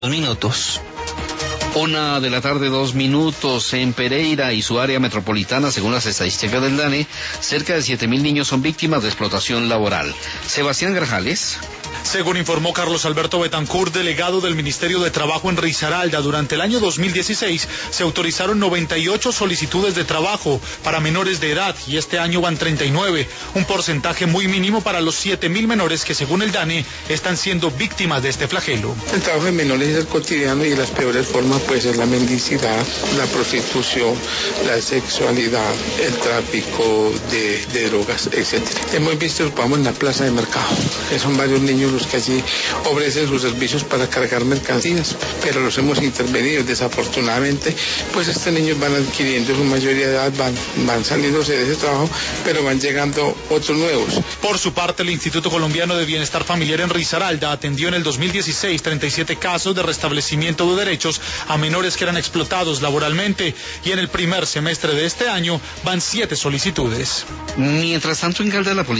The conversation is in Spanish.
Minutos. 1:02 en Pereira y su área metropolitana, según las estadísticas del DANE, cerca de 7.000 niños son víctimas de explotación laboral. Sebastián Grajales. Según informó Carlos Alberto Betancourt, delegado del Ministerio de Trabajo en Risaralda, durante el año 2016 se autorizaron 98 solicitudes de trabajo para menores de edad y este año van 39, un porcentaje muy mínimo para los 7.000 menores que, según el DANE, están siendo víctimas de este flagelo. El trabajo de menores es el cotidiano y las peores formas puede ser la mendicidad, la prostitución, la sexualidad, el tráfico de drogas, etc. Hemos visto, vamos en la plaza de mercado, que son varios niños los que allí ofrecen sus servicios para cargar mercancías, pero los hemos intervenido. Desafortunadamente, pues estos niños van adquiriendo su mayoría de edad, van saliéndose de ese trabajo, pero van llegando otros nuevos. Por su parte, el Instituto Colombiano de Bienestar Familiar en Risaralda atendió en el 2016 37 casos de restablecimiento de derechos a menores que eran explotados laboralmente, y en el primer semestre de este año van 7 solicitudes. Mientras tanto, en Caldas la policía